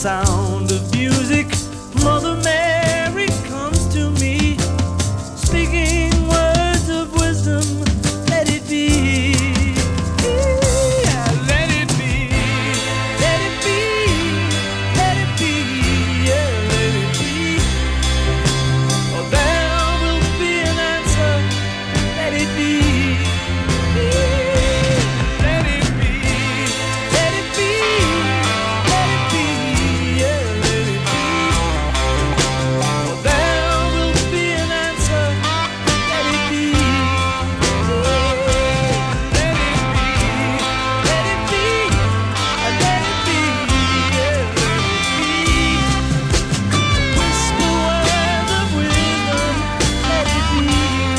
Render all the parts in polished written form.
sound of music, Mother Mary comes to me, speaking words of wisdom. Let it be. Yeah, let it be. Let it be. Let it be. Yeah, let it be. Oh, there will be an answer. Let it be. Let it be. Let it be. Let it be. Yeah, let it be. Oh, there will be an answer. Let it be. Let it be. Let it be. Let it be. Yeah, let it be. Whisper words of wisdom. Let it be.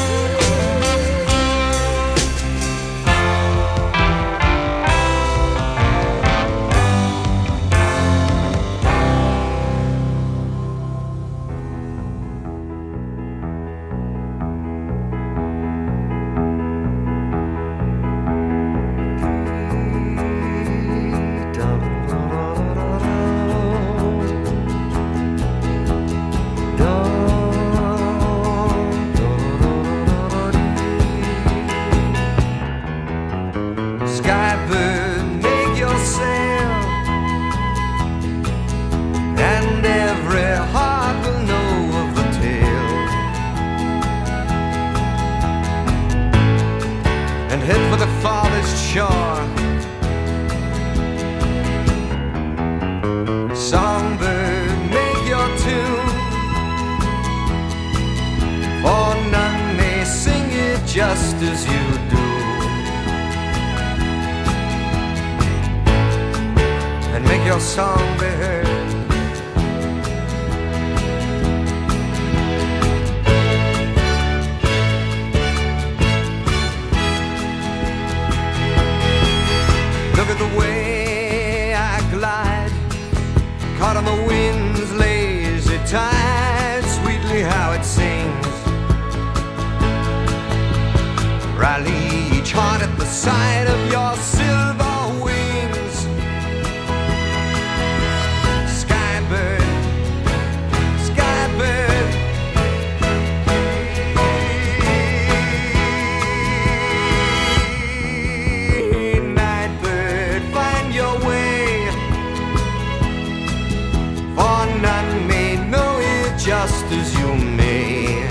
Skybird, make your sail, and every heart will know of the tale, and head for the farthest shore. Songbird, make your tune, for none may sing it just as you do. And make your song be heard. Look at the way I glide, caught on the wind's lazy tide, sweetly how it sings. Rally each heart at the sight of your silver wings. Skybird, skybird, nightbird, find your way, for none may know it just as you may.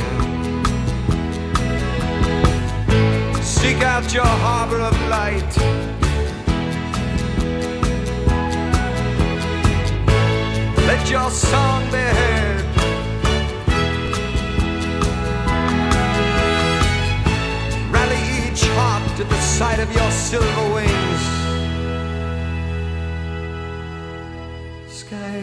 Seek out your harbor of light, let your song be heard. Rally each heart to the sight of your silver wings. Sky.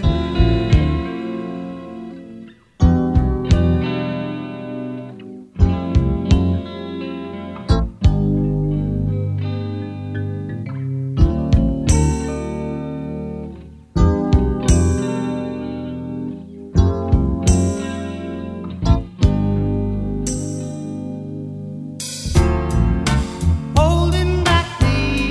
Holding back the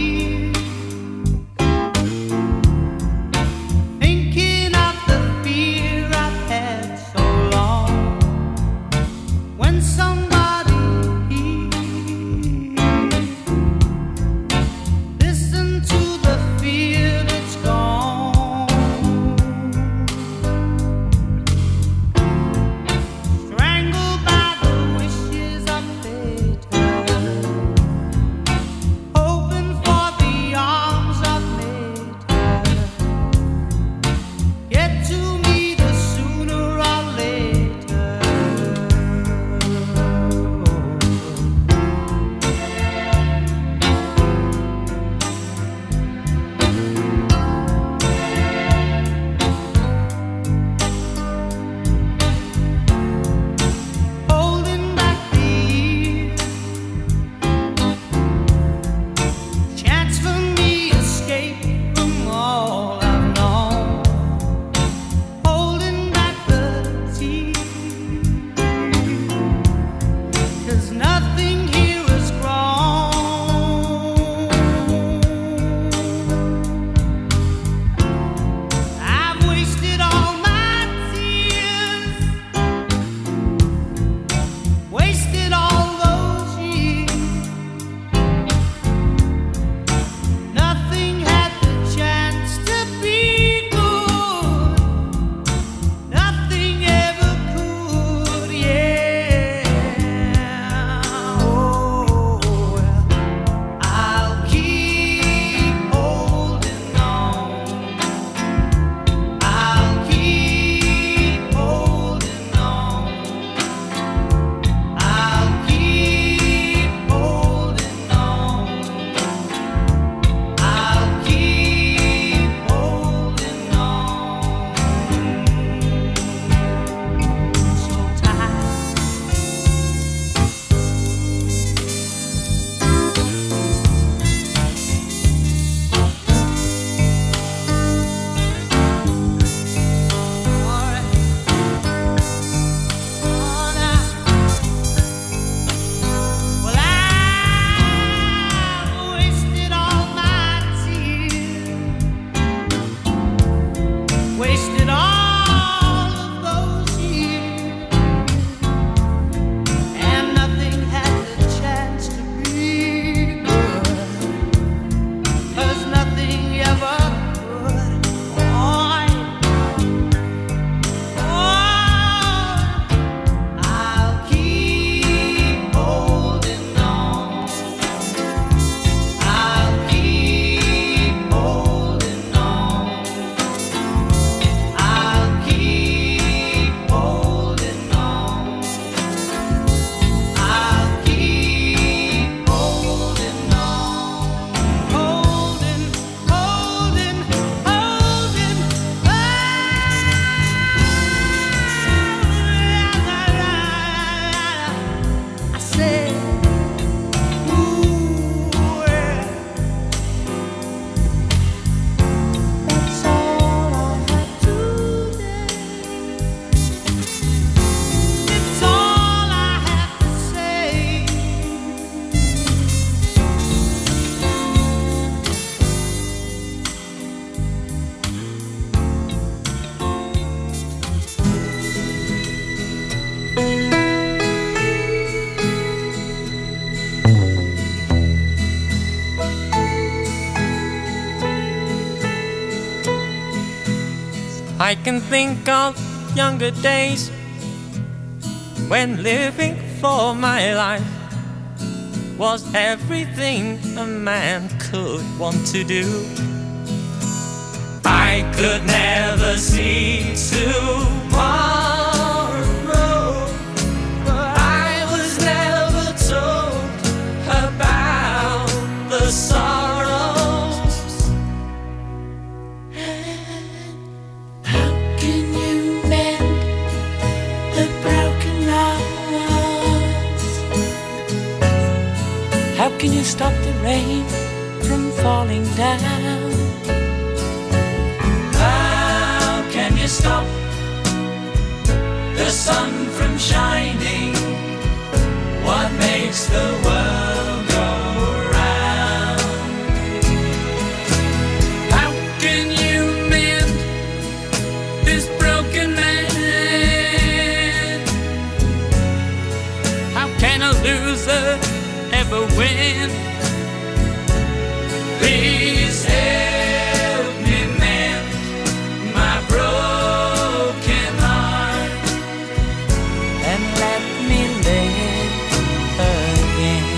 I can think of younger days when living for my life was everything a man could want to do. I could never see tomorrow, but I was never told about the sorrows. How can you mend a broken heart? How can you stop the rain from falling down? Stop the sun from shining. What makes the world go round? How can you mend this broken man? How can a loser ever win? Please help me mend my broken heart and let me live again.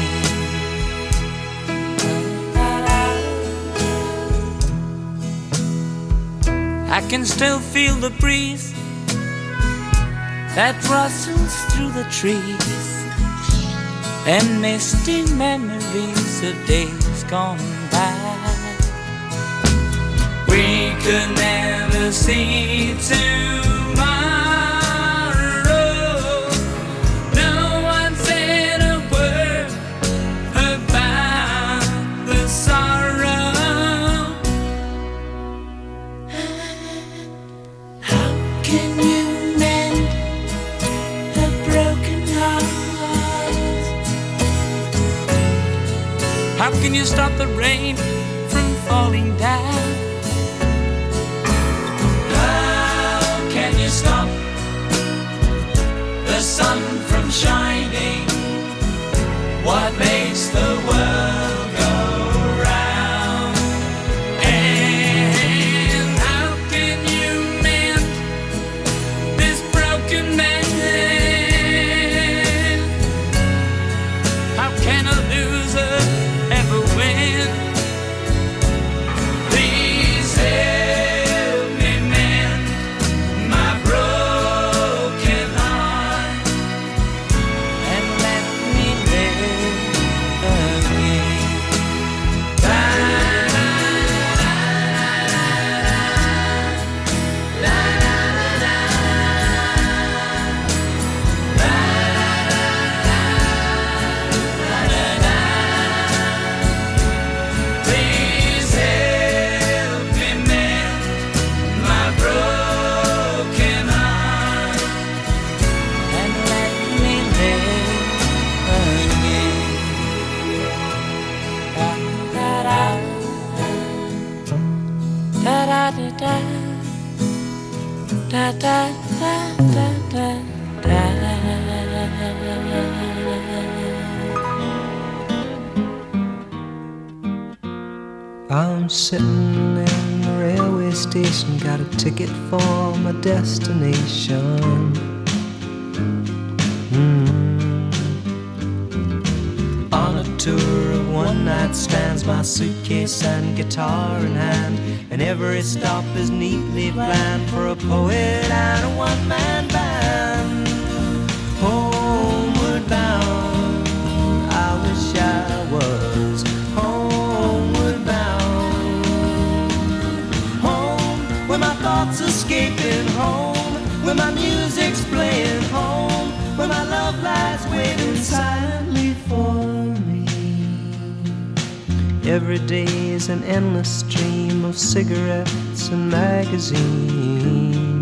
I can still feel the breeze that rustles through the trees and misty memories of days gone by. We could never see tomorrow. No one said a word about the sorrow. How can you mend a broken heart? How can you stop the rain from falling down? Stop the sun from shining. What makes the world go round? And how can you mend this broken man? How can a loser ever win? Please help me mend my broken heart and let me live again. Please help me mend my broken heart and let me live again. Da da da da da da da da da da. I'm sitting in the railway station, got a ticket for my destination. On a tour of one-night stands, my suitcase and guitar in hand, and every stop is neatly planned for a poet and a one-man band. Homeward bound, I wish I was homeward bound. Home, where my thoughts escaping, home, where my music's playing, home, where my love lies waiting silently for me. Every day is an endless stream of cigarettes and magazines.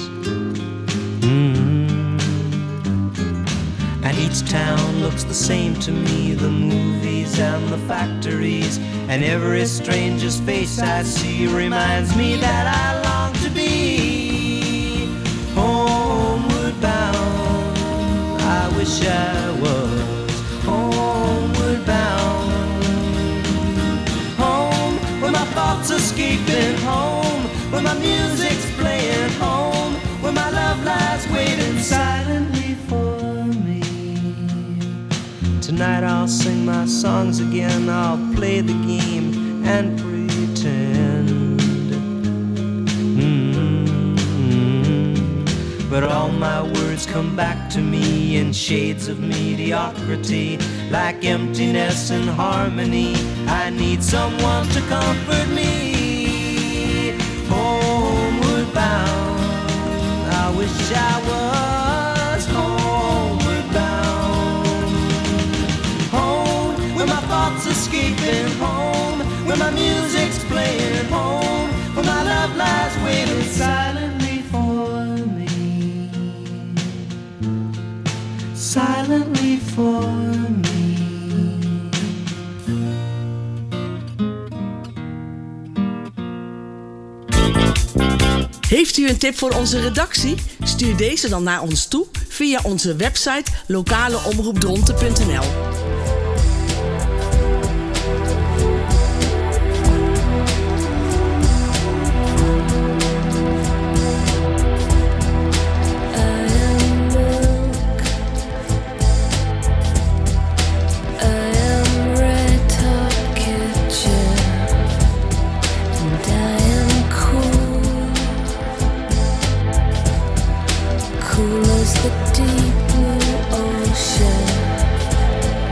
And each town looks the same to me, the movies and the factories, and every stranger's face I see reminds me that I long to be homeward bound. I wish I was homeward bound. Home, where my thoughts escaping, home, where my music's playing, Tonight I'll sing my songs again, I'll play the game and pretend. But all my words come back to me in shades of mediocrity, like emptiness and harmony. I need someone to comfort me. Homeward bound, I wish I was homeward bound. Home, where my thoughts escaping. Home, where my music's playing. Home, where my love lies waiting silently for me. Silently for me. Heeft u een tip voor onze redactie? Stuur deze dan naar ons toe via onze website lokaleomroepdronten.nl. Cool as the deep blue ocean.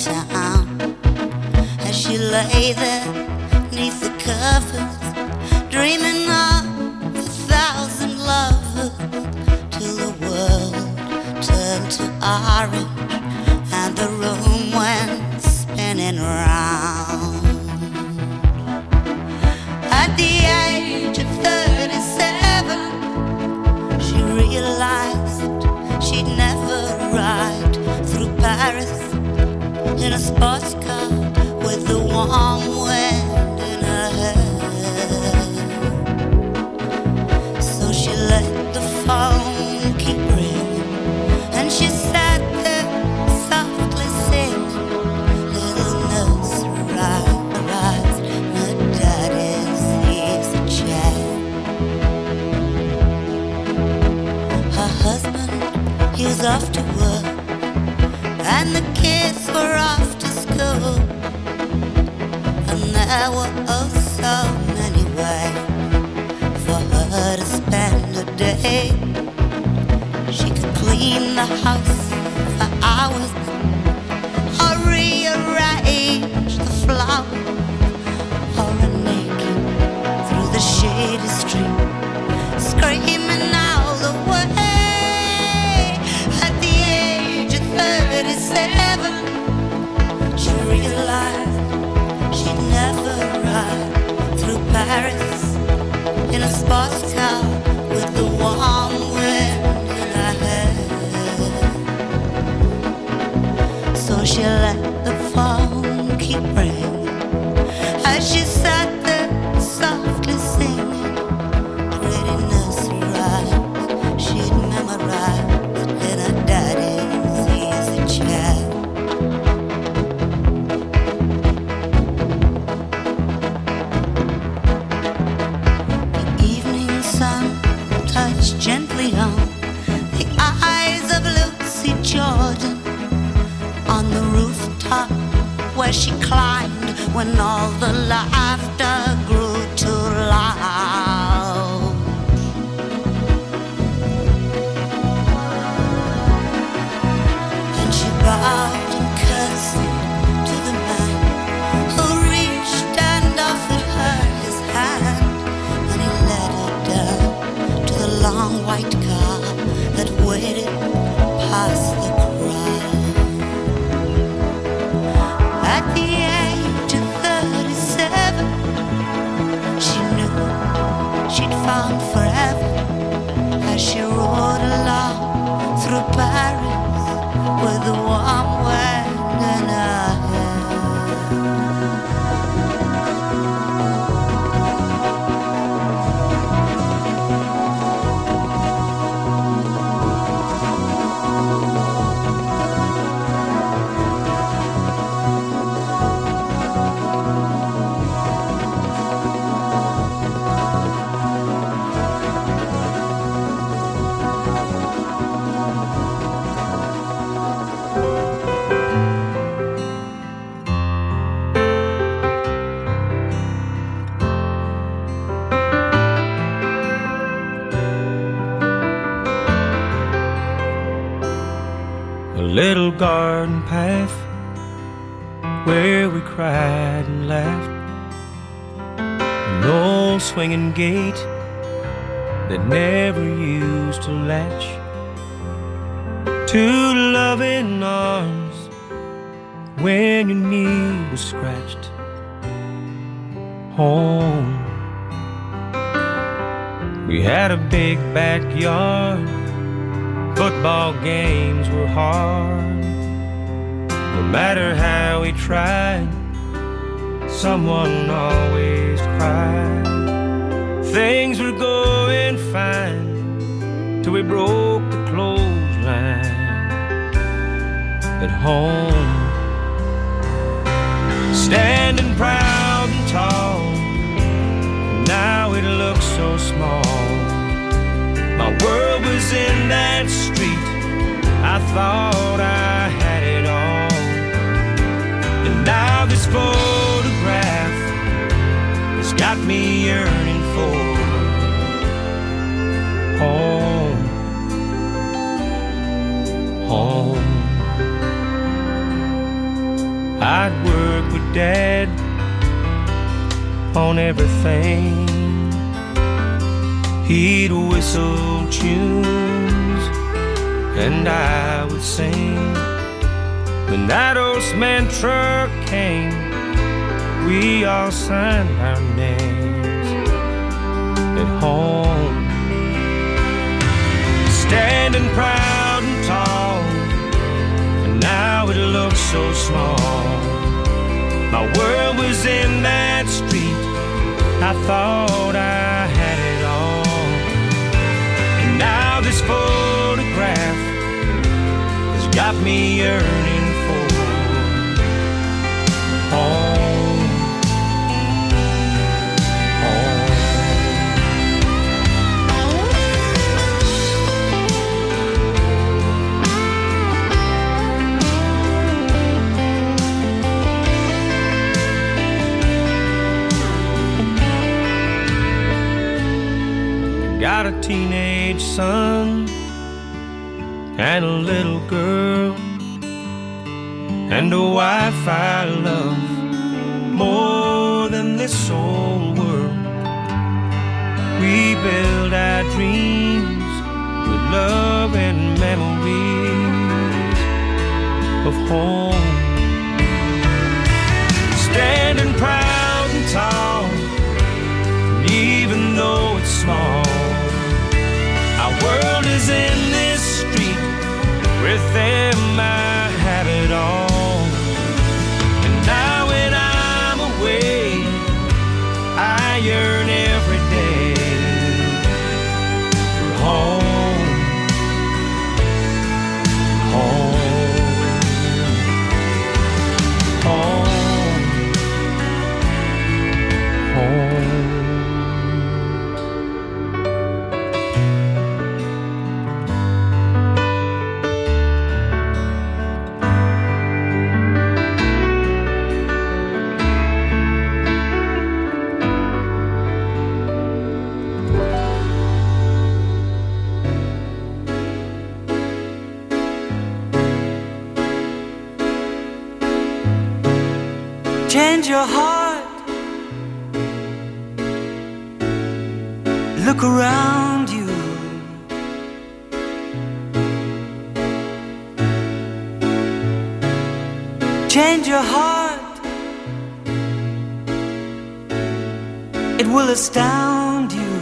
town. As she lay there neath the covers, dreaming of 1,000 lovers, till the world turned to orange and the room went spinning round. At the age of 37, she realized she'd never ride through Paris in a sports car with the warm wind in her hair. So she let the phone keep ringing, and she sat there softly singing little nursery rhymes. Her daddy's easy chair. Her husband, he was off to work, and the kids were off to school, and there were oh so many ways for her to spend a day. She could clean the house for hours, or rearrange the flowers, or run naked through the shady street, screaming all the way. At the age of 37, she realized she'd never ride through Paris in a sports car with the warm wind in her hair. So she let the phone keep ringing as she sat there softly singing pretty nursery rhymes she'd memorized in her daddy's easy chair. The evening sun touched gently on the eyes of Lucy Jordan on the rooftop where she climbed when all the laughter grew too loud. And she bowed and curtsied to the man who reached and offered her his hand, and he led her down to the long white car that waited past the crowd. At the age of 37, she knew she'd found forever as she rode along through Paris with the warm wind in her hair. A little garden path where we cried and laughed, an old swinging gate that never used to latch, two loving arms when your knee was scratched. Home. We had a big backyard. Football games were hard. No matter how we tried, someone always cried. Things were going fine till we broke the clothesline at home. Standing proud and tall, now it looks so small. My world was in that street, I thought I had it all. And now this photograph has got me yearning for home, home. I'd work with Dad on everything. He'd whistle tunes and I would sing. When that Ostman truck came, we all signed our names at home. Standing proud and tall, and now it looks so small. My world was in that street, I thought I had it all. And now this photograph has got me yearning for home, home. Got a teenage son and a little girl and a wife I love more than this whole world. We build our dreams with love and memories of home. Standing proud and tall, and even though it's small, our world is in this street. With them I have it all. And now when I'm away, I yearn every day for home, home, home, home. Change your heart, look around you. Change your heart, it will astound you.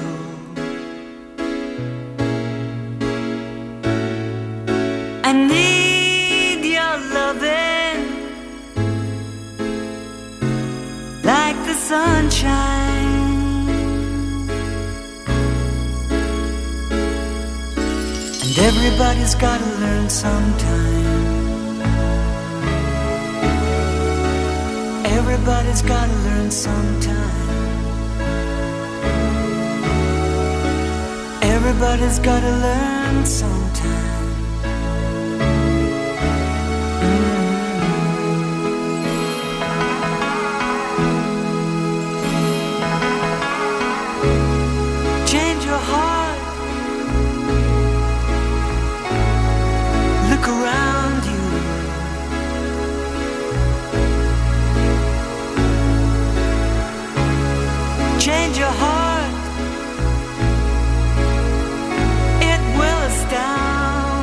I need your loving like the sunshine. And everybody's gotta learn sometime. Everybody's gotta learn sometime. Everybody's gotta learn sometime. Change your heart, look around you. Change your heart, it will astound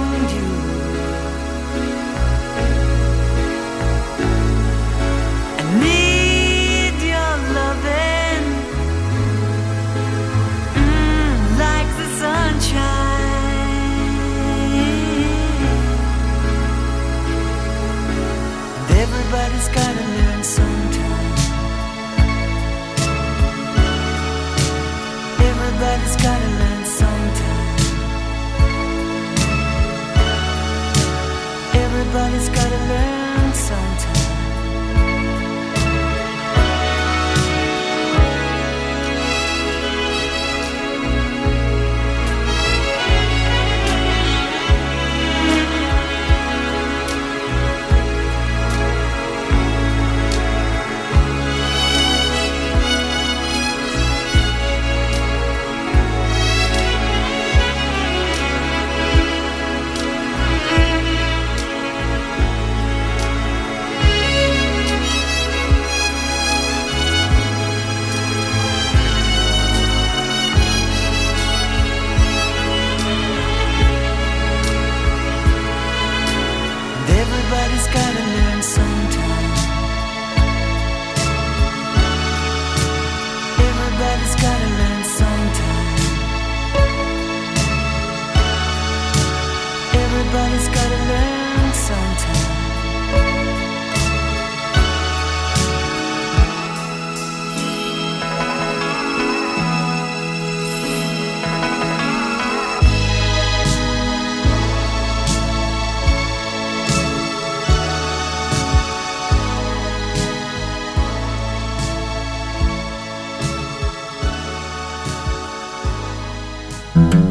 Thank